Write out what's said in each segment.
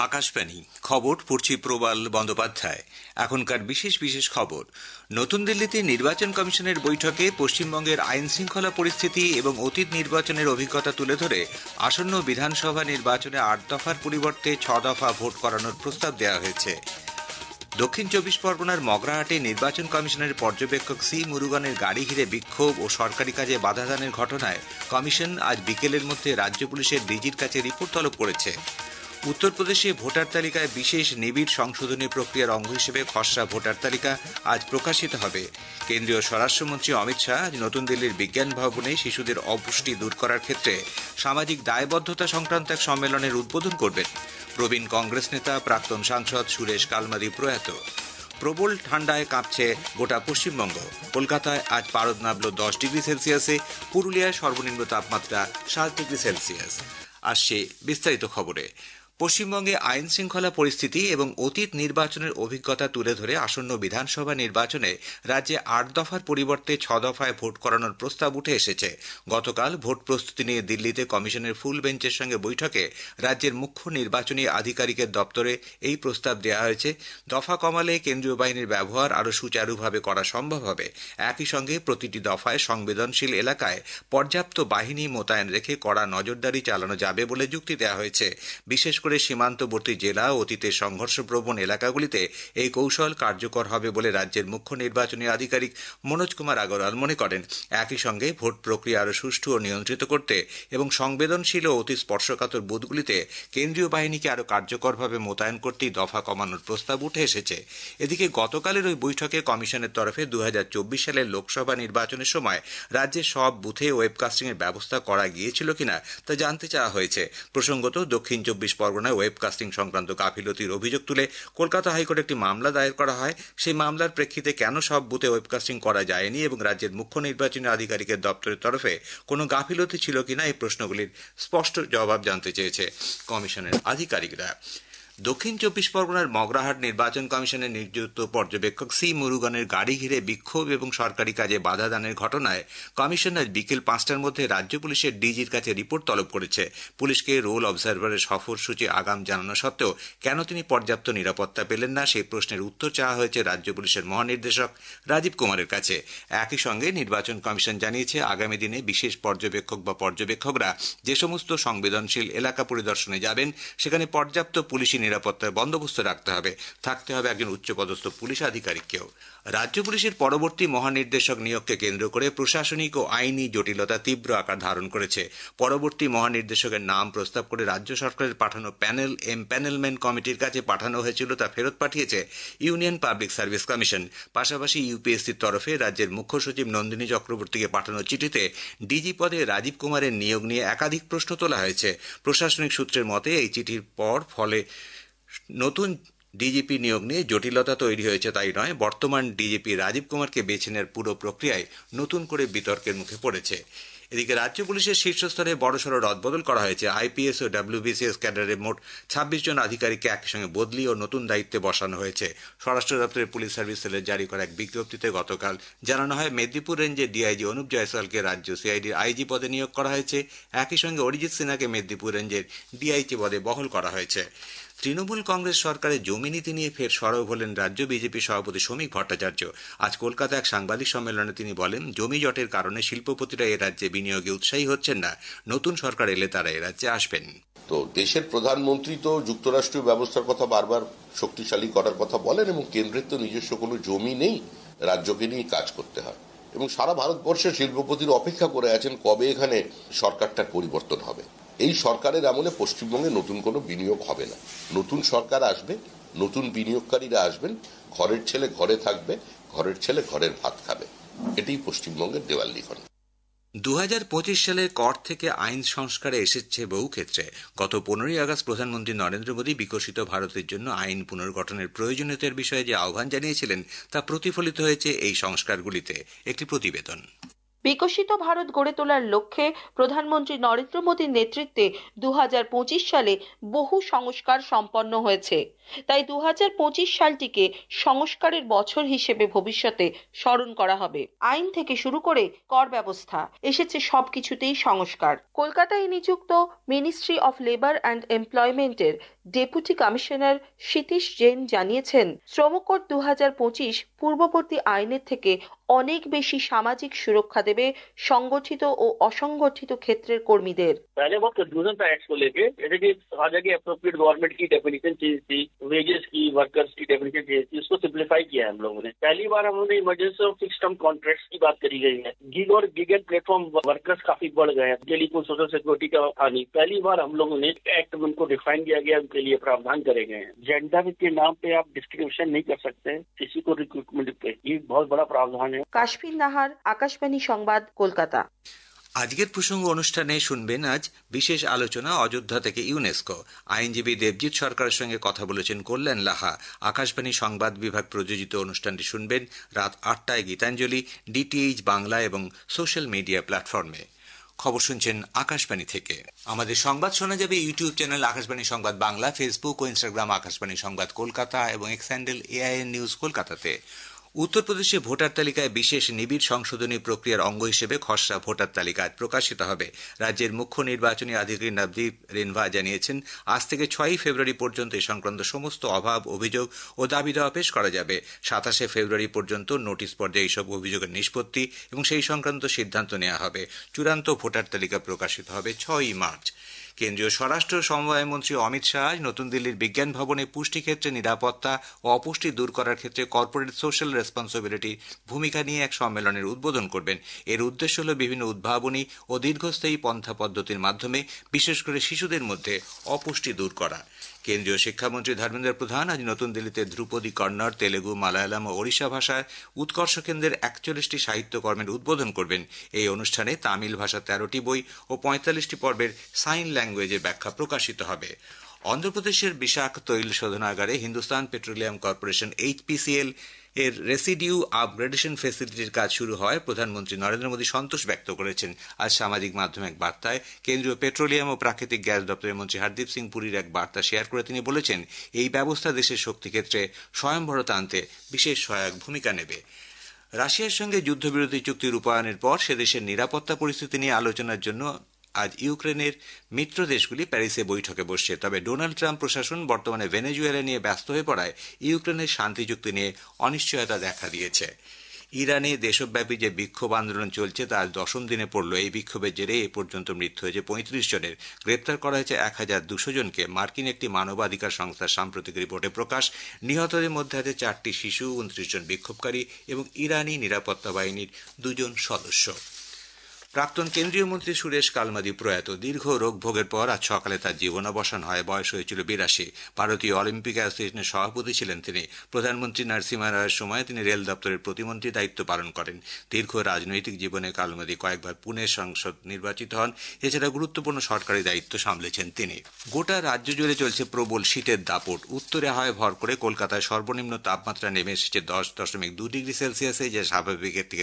আকাশবাণী খবর পড়ছি প্রবাল বন্দ্যোপাধ্যায়। এখনকার বিশেষ বিশেষ খবর। নতুন দিল্লিতে নির্বাচন কমিশনের বৈঠকে পশ্চিমবঙ্গের আইন শৃঙ্খলা পরিস্থিতি এবং অতীত নির্বাচনের অভিজ্ঞতা তুলে ধরে আসন্ন বিধানসভা নির্বাচনে 8 দফার পরিবর্তে 6 দফা ভোট করানোর প্রস্তাব দেওয়া হয়েছে। দক্ষিণ 24 পরগনার মগরাহাটে নির্বাচন কমিশনের পর্যবেক্ষক সি মুরুগানের গাড়ি ঘিরে বিক্ষোভ ও সরকারি কাজে বাধা দানের ঘটনায় কমিশন আজ বিকেলের মধ্যে রাজ্য পুলিশের ডিজির কাছে রিপোর্ট তলব করেছে। উত্তরপ্রদেশে ভোটার তালিকায় বিশেষ নিবিড় সংশোধনী প্রক্রিয়ার অঙ্গ হিসেবে খসড়া ভোটার তালিকা আজ প্রকাশিত হবে। কেন্দ্রীয় স্বরাষ্ট্রমন্ত্রী অমিত শাহ আজ নতুন দিল্লির বিজ্ঞান ভবনে শিশুদের অপুষ্টি দূর করার ক্ষেত্রে সামাজিক দায়বদ্ধতা সংক্রান্ত এক সম্মেলনের উদ্বোধন করবেন। প্রবীণ কংগ্রেস নেতা প্রাক্তন সাংসদ সুরেশ কালমাদি প্রয়াত। প্রবল ঠান্ডায় কাঁপছে গোটা পশ্চিমবঙ্গ। কলকাতায় আজ পারদ নামল 10 ডিগ্রি সেলসিয়াসে, পুরুলিয়ায় সর্বনিম্ন তাপমাত্রা 7 ডিগ্রি সেলসিয়াস। আসছে বিস্তারিত খবরে। পশ্চিমবঙ্গে আইন শৃঙ্খলা পরিস্থিতি এবং অতীত নির্বাচনের অভিজ্ঞতা তুলে ধরে আসন্ন বিধানসভা নির্বাচনে রাজ্যে 8 দফার পরিবর্তে 6 দফায় ভোট করানোর প্রস্তাব উঠে এসেছে। গতকাল ভোট প্রস্তুতি নিয়ে দিল্লিতে কমিশনের ফুল বেঞ্চের সঙ্গে বৈঠকে রাজ্যের মুখ্য নির্বাচনী আধিকারিকের দপ্তরে এই প্রস্তাব দেওয়া হয়েছে। দফা কমালে কেন্দ্রীয় বাহিনীর ব্যবহার আরও সুচারুভাবে করা সম্ভব হবে। একই সঙ্গে প্রতিটি দফায় সংবেদনশীল এলাকায় পর্যাপ্ত বাহিনী মোতায়েন রেখে কড়া নজরদারি চালানো যাবে বলে যুক্তি দেওয়া হয়েছে। বিশেষ করে সীমান্তবর্তী জেলা অতীতের সংঘর্ষপ্রবণ এলাকাগুলিতে এই কৌশল কার্যকর হবে বলে রাজ্যের মুখ্য নির্বাচনী আধিকারিক মনোজ কুমার আগরওয়াল মনে করেন। একই সঙ্গে ভোট প্রক্রিয়া আরও সুষ্ঠু ও নিয়ন্ত্রিত করতে এবং সংবেদনশীল ও অতি স্পর্শকাতর বুথগুলিতে কেন্দ্রীয় বাহিনীকে আরও কার্যকরভাবে মোতায়েন করতেই দফা কমানোর প্রস্তাব উঠে এসেছে। এদিকে গতকালের ওই বৈঠকে কমিশনের তরফে 2024 সালের লোকসভা নির্বাচনের সময় রাজ্যের সব বুথে ওয়েবকাস্টিং এর ব্যবস্থা করা গিয়েছিল কিনা তা জানতে চাওয়া হয়েছে। প্রসঙ্গত দক্ষিণ 24 পরগনায় ওয়েবকাস্টিং সংক্রান্ত গাফিলতির অভিযোগ তুলে কলকাতা হাইকোর্টে একটি মামলা দায়ের করা হয়। সেই মামলার প্রেক্ষিতে কেন সব বুথে ওয়েবকাস্টিং করা যায়নি এবং রাজ্যের মুখ্য নির্বাচনী আধিকারিকের দপ্তরের তরফে কোনো গাফিলতি ছিল কিনা এই প্রশ্নগুলির স্পষ্ট জবাব জানতে চেয়েছে কমিশনের আধিকারিকরা। দক্ষিণ 24 পরগনার মগরাহাট নির্বাচন কমিশনের নিযুক্ত পর্যবেক্ষক সি মুরুগানের গাড়ি ঘিরে বিক্ষোভ এবং সরকারি কাজে বাধা দানের ঘটনায় কমিশন আজ বিকেল 5টার মধ্যে রাজ্য পুলিশের ডিজির কাছে রিপোর্ট তলব করেছে। পুলিশকে রোল অবজারভারের সফরসূচি আগাম জানানো সত্ত্বেও কেন তিনি পর্যাপ্ত নিরাপত্তা পেলেন না সেই প্রশ্নের উত্তর চাওয়া হয়েছে রাজ্য পুলিশের মহানির্দেশক রাজীব কুমারের কাছে। একই সঙ্গে নির্বাচন কমিশন জানিয়েছে আগামী দিনে বিশেষ পর্যবেক্ষক বা পর্যবেক্ষকরা যে সমস্ত সংবেদনশীল এলাকা পরিদর্শনে যাবেন সেখানে পর্যাপ্ত পুলিশি নিরাপত্তার বন্দোবস্ত রাখতে হবে। থাকতে হবে একজন উচ্চপদস্থ পুলিশ আধিকারিককেও। রাজ্য পুলিশের পরবর্তী মহানির্দেশক নিয়োগকে কেন্দ্র করে প্রশাসনিক ও আইনি জটিলতা তীব্র আকার ধারণ করেছে। পরবর্তী মহানির্দেশকের নাম প্রস্তাব করে রাজ্য সরকারের পাঠানো প্যানেল এমপ্যানেলমেন্ট কমিটির কাছে পাঠানো হয়েছিল, তা ফেরত পাঠিয়েছে ইউনিয়ন পাবলিক সার্ভিস কমিশন। পাশাপাশি ইউপিএসসির তরফে রাজ্যের মুখ্য সচিব নন্দিনী চক্রবর্তীকে পাঠানো চিঠিতে ডিজি পদে রাজীব কুমারের নিয়োগ নিয়ে একাধিক প্রশ্ন তোলা হয়েছে। প্রশাসনিক সূত্রের মতে এই চিঠির ফলে নতুন ডিজিপি নিয়োগ নিয়ে জটিলতা তৈরি হয়েছে তাই নয়, বর্তমান ডিজিপি রাজীব কুমারকে বেছে নেওয়ার পুরো প্রক্রিয়ায় নতুন করে বিতর্কের মুখে পড়েছে। এদিকে রাজ্য পুলিশের শীর্ষস্তরে বড়সড় রদবদল করা হয়েছে। আইপিএস ও ডব্লিউবিসিএস ক্যাডারের মোট 26 জন আধিকারিককে একসঙ্গে বদলি ও নতুন দায়িত্বে বসানো হয়েছে। স্বরাষ্ট্র দপ্তরের পুলিশ সার্ভিস সেলের জারি করা এক বিজ্ঞপ্তিতে গতকাল জানানো হয় মেদিনীপুর রেঞ্জের ডিআইজি অনুপ জয়সওয়ালকে রাজ্য সিআইডির আইজি পদে নিয়োগ করা হয়েছে। একই সঙ্গে অরিজিৎ সিনহাকে মেদিনীপুর রেঞ্জের ডিআইজি পদে বহাল করা হয়েছে। তৃণমূল কংগ্রেস সরকারের জমি নীতি নিয়ে ফের সরব হলেন রাজ্য বিজেপি সভাপতি শ্রমিক ভট্টাচার্য। আজ কলকাতায় এক সাংবাদিক সম্মেলনে তিনি বলেন, জমি জটের কারণে শিল্পপতিরা এ রাজ্যে বিনিয়োগে উৎসাহী হচ্ছেন না। নতুন সরকার এলে তারা এ রাজ্যে আসবেন। তো দেশের প্রধানমন্ত্রী তো যুক্তরাষ্ট্রীয় ব্যবস্থার কথা বারবার শক্তিশালী করার কথা বলেন এবং কেন্দ্রের তো নিজস্ব কোনো জমি নেই, রাজ্যকে নিয়ে কাজ করতে হয় এবং সারা ভারতবর্ষের শিল্পপতিরা অপেক্ষা করে আছেন কবে এখানে সরকারটার পরিবর্তন হবে। এই সরকারের আমলে পশ্চিমবঙ্গে নতুন কোনো বিনিয়োগ হবে না। নতুন সরকার আসবে, নতুন বিনিয়োগকারীরা আসবেন, ঘরের ছেলে ঘরে থাকবে, ঘরের ছেলে ঘরের ভাত খাবে। এটাই পশ্চিমবঙ্গের দেওয়াল লিখন। 2025 সালের কর থেকে আইন সংস্কারে এসেছে বহু ক্ষেত্রে। গত 15ই আগস্ট প্রধানমন্ত্রী নরেন্দ্র মোদী বিকশিত ভারতের জন্য আইন পুনর্গঠনের প্রয়োজনীয়তার বিষয়ে যে আহ্বান জানিয়েছিলেন তা প্রতিফলিত হয়েছে এই সংস্কারগুলিতে। একটি প্রতিবেদন। বিকশিত ভারত গড়ে তোলার লক্ষ্যে প্রধানমন্ত্রী নরেন্দ্র মোদীর নেতৃত্বে 2025 সালে বহু সংস্কার সম্পন্ন হয়েছে। তাই 2025 সালটিকে সংস্কারের বছর হিসেবে ভবিষ্যতে স্মরণ করা হবে। আইন থেকে শুরু করে কর ব্যবস্থা এসেছে সবকিছুতেই সংস্কার। কলকাতায় নিযুক্ত মিনিস্ট্রি অফ লেবার অ্যান্ড এমপ্লয়মেন্টের ডেপুটি কমিশনার সতীশ জৈন জানিয়েছেন, শ্রমকোড 2025 পূর্ববর্তী আইনের থেকে অনেক বেশি সামাজিক সুরক্ষা দেবে সংগঠিত ও অসংগঠিত ক্ষেত্রের কর্মীদের। पहले बहुत कंफ्यूजन था एक्ट को लेके, जैसे कि कहा जाए कि अप्रोप्रिएट गवर्नमेंट की डेफिनेशन चेंज थी, वेजेस की, वर्कर्स की डेफिनेशन चेंज थी, उसको सिंप्लीफाई किया है हम लोगों ने। पहली बार हम लोगों ने emergency of fix term contracts की बात करी गई है। गिग और गिग एंड प्लेटफॉर्म वर्कर्स काफी बढ़ गए हैं, उनके लिए कोई सोशल सिक्योरिटी का था नहीं। पहली बार हम लोगों ने एक्ट में उनको डिफाइन किया गया, उनके लिए प्रावधान करे गए हैं। जेंडर के नाम पे आप डिस्क्रिमिनेशन नहीं कर सकते किसी को रिक्रूटमेंट पे, ये बहुत बड़ा प्रावधान है। কাশফিন নাহার, আকাশবাণী সংবাদ, কলকাতা। আজকের প্রসঙ্গ অনুষ্ঠানে শুনবেন আজ বিশেষ আলোচনা অযোধ্যা থেকে ইউনেস্কো। আইনজীবী দেবজিৎ সরকারের সঙ্গে কথা বলেছেন কল্যাণ লাহা। আকাশবাণী সংবাদ বিভাগ প্রযোজিত অনুষ্ঠানটি শুনবেন রাত 8টায় গীতাঞ্জলি, ডিটিএইচ বাংলা এবং সোশ্যাল মিডিয়া প্ল্যাটফর্মে। খবর শুনছেন আকাশবাণী থেকে। আমাদের সংবাদ শোনা যাবে ইউটিউব চ্যানেল আকাশবাণী সংবাদ বাংলা, ফেসবুক ও ইনস্টাগ্রাম আকাশবাণী সংবাদ কলকাতা এবং এক্স হ্যান্ডেল AIN নিউজ কলকাতাতে। উত্তরপ্রদেশে ভোটার তালিকায় বিশেষ নিবিড় সংশোধনী প্রক্রিয়ার অঙ্গ হিসেবে খসড়া ভোটার তালিকা আজ প্রকাশিত হবে। রাজ্যের মুখ্য নির্বাচনী আধিকারিক নবদীপ রেনভা জানিয়েছেন, আজ থেকে 6 ফেব্রুয়ারি পর্যন্ত এই সংক্রান্ত সমস্ত অভাব, অভিযোগ ও দাবি দেওয়া পেশ করা যাবে। 27 ফেব্রুয়ারি পর্যন্ত নোটিশ পর্যায়ে এইসব অভিযোগের নিষ্পত্তি এবং সেই সংক্রান্ত সিদ্ধান্ত নেওয়া হবে। চূড়ান্ত ভোটার তালিকা প্রকাশিত হবে 6 মার্চ। কেন্দ্রীয় স্বরাষ্ট্র সমবায় মন্ত্রী অমিত শাহ নতুন দিল্লির বিজ্ঞান ভবনে পুষ্টি ক্ষেত্রে নিরাপত্তা ও অপুষ্টি দূর করার ক্ষেত্রে কর্পোরেট সোশ্যাল রেসপন্সিবিলিটির ভূমিকা নিয়ে এক সম্মেলনের উদ্বোধন করবেন। এর উদ্দেশ্য হল বিভিন্ন উদ্ভাবনী ও দীর্ঘস্থায়ী পন্থা পদ্ধতির মাধ্যমে বিশেষ করে শিশুদের মধ্যে অপুষ্টি দূর করা। কেন্দ্রীয় শিক্ষামন্ত্রী ধর্মেন্দ্র প্রধান আজ নতুন দিল্লিতে ধ্রুপদী, কন্নড়, তেলেগু, মালায়ালাম ও ওড়িশা ভাষায় উৎকর্ষ কেন্দ্রের 41টি সাহিত্যকর্মের উদ্বোধন করবেন। এই অনুষ্ঠানে তামিল ভাষা 13টি বই ও 45টি পর্বের সাইন ল্যাঙ্গুয়েজের ব্যাখ্যা প্রকাশিত হবে। অন্ধ্রপ্রদেশের বিশাখ তৈল শোধনাগারে হিন্দুস্তান পেট্রোলিয়াম কর্পোরেশন HPCL এর রেসিডিউ আপগ্রেডেশন ফেসিলিটির কাজ শুরু হয় প্রধানমন্ত্রী নরেন্দ্র মোদী সন্তোষ ব্যক্ত করেছেন। আজ সামাজিক মাধ্যমে এক বার্তায় কেন্দ্রীয় পেট্রোলিয়াম ও প্রাকৃতিক গ্যাস দপ্তরের মন্ত্রী হরদীপ সিং পুরীর এক বার্তা শেয়ার করে তিনি বলেছেন, এই ব্যবস্থা দেশের শক্তি ক্ষেত্রে স্বয়ংবরতা আনতে বিশেষ সহায়ক ভূমিকা নেবে। রাশিয়ার সঙ্গে যুদ্ধবিরতি চুক্তি রূপায়ণের পর সে দেশের নিরাপত্তা পরিস্থিতি নিয়ে আলোচনার জন্য আজ ইউক্রেনের মিত্র দেশগুলি প্যারিসে বৈঠকে বসছে। তবে ডোনাল্ড ট্রাম্প প্রশাসন বর্তমানে ভেনেজুয়েলা নিয়ে ব্যস্ত হয়ে পড়ায় ইউক্রেনের শান্তি চুক্তি নিয়ে অনিশ্চয়তা দেখা দিয়েছে। ইরানে দেশব্যাপী যে বিক্ষোভ আন্দোলন চলছে তা আজ 10ম দিনে পড়ল। এই বিক্ষোভের জেরে এ পর্যন্ত মৃত্যু হয়েছে 35 জনের, গ্রেপ্তার করা হয়েছে 1200 জনকে। মার্কিন একটি মানবাধিকার সংস্থার সাম্প্রতিক রিপোর্টে প্রকাশ, নিহতদের মধ্যে আছে 4টি শিশু, 29 জন বিক্ষোভকারী এবং ইরানি নিরাপত্তা বাহিনীর 2 জন সদস্য। প্রাক্তন কেন্দ্রীয় মন্ত্রী সুরেশ কালমাদি প্রয়াত। দীর্ঘ রোগ ভোগের পর আজ সকালে তার জীবনাবসান হয়। বয়স হয়েছিল 82। ভারতীয় অলিম্পিক অ্যাসোসিয়েশনের সভাপতি ছিলেন তিনি। প্রধানমন্ত্রী নরসিমহা রাওয়ের সময় তিনি রেল দপ্তরের প্রতিমন্ত্রী দায়িত্ব পালন করেন। দীর্ঘ রাজনৈতিক জীবনে কালমাদি কয়েকবার পুনে সংসদ নির্বাচিত হন। এছাড়া গুরুত্বপূর্ণ সরকারি দায়িত্ব সামলেছেন তিনি। গোটা রাজ্য জুড়ে চলছে প্রবল শীতের দাপট। উত্তরে হাওয়ায় ভর করে কলকাতায় সর্বনিম্ন তাপমাত্রা নেমে এসেছে 10.2 ডিগ্রি সেলসিয়াসে, যা স্বাভাবিকের থেকে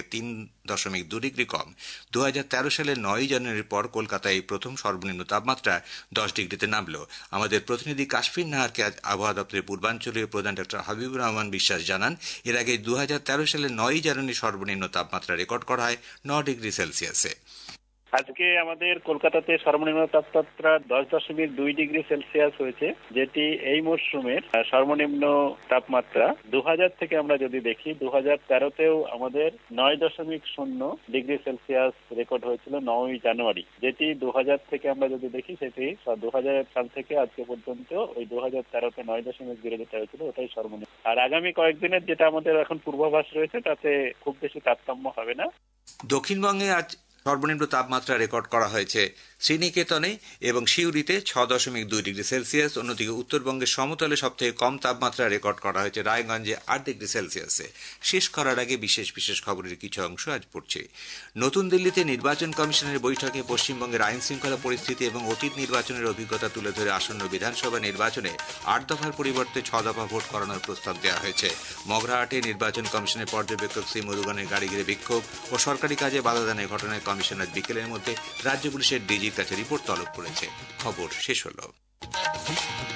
3.2 ডিগ্রি কম। 2013 সালের 9 জানুয়ারির পর কলকাতায় এই প্রথম সর্বনিম্ন তাপমাত্রা 10 ডিগ্রিতে নামল। আমাদের প্রতিনিধি কাশফিন নাহারকে আজ আবহাওয়া দপ্তরের পূর্বাঞ্চলীয় প্রধান ডক্টর হাবিবুর রহমান বিশ্বাস জানান, এর আগে 2013 সালের 9 জানুয়ারি সর্বনিম্ন তাপমাত্রা রেকর্ড করা হয় 9 ডিগ্রি সেলসিয়াসে। আজকে আমাদের কলকাতাতে সর্বনিম্ন তাপমাত্রা 10.2 ডিগ্রি সেলসিয়াস হয়েছে, যেটি এই মরশুমের সর্বনিম্ন তাপমাত্রা। 2000 থেকে আমরা যদি দেখি, 2013তেও আমাদের 9.0 ডিগ্রি সেলসিয়াস রেকর্ড হয়েছিল 9 জানুয়ারি, যেটি 2000 থেকে আমরা যদি দেখি সেটি 2000 সাল থেকে আজকে পর্যন্ত ওই 2013তে 9.0 যেটা হয়েছিল ওটাই সর্বনিম্ন। আর আগামী কয়েকদিনের যেটা আমাদের এখন পূর্বাভাস রয়েছে তাতে খুব বেশি তারতম্য হবে না। দক্ষিণবঙ্গে আজ সর্বনিম্ন তাপমাত্রা রেকর্ড করা হয়েছে শ্রীনিকেতনে এবং সিউড়িতে 6.2 ডিগ্রি সেলসিয়াস। অন্যদিকে উত্তরবঙ্গের সমতলে সবথেকে কম তাপমাত্রা রেকর্ড করা হয়েছে রায়গঞ্জে 8 ডিগ্রি সেলসিয়াসে। শেষ করার আগে বিশেষ বিশেষ খবরের কিছু অংশ আজ পড়ছে। নতুন দিল্লিতে নির্বাচন কমিশনের বৈঠকে পশ্চিমবঙ্গের আইন শৃঙ্খলা পরিস্থিতি এবং অতীত নির্বাচনের অভিজ্ঞতা তুলে ধরে আসন্ন বিধানসভা নির্বাচনে 8 দফার পরিবর্তে 6 দফা ভোট করানোর প্রস্তাব দেওয়া হয়েছে। মগরাহাটে নির্বাচন কমিশনের পর্যবেক্ষক শ্রী মুরুগানের গাড়ি ঘিরে বিক্ষোভ ও সরকারি কাজে বাধা দানের ঘটনায় কমিশনার বিকেলের মধ্যে রাজ্য পুলিশের ডিজির কাছে রিপোর্ট তলব করেছে। খবর শেষ হল।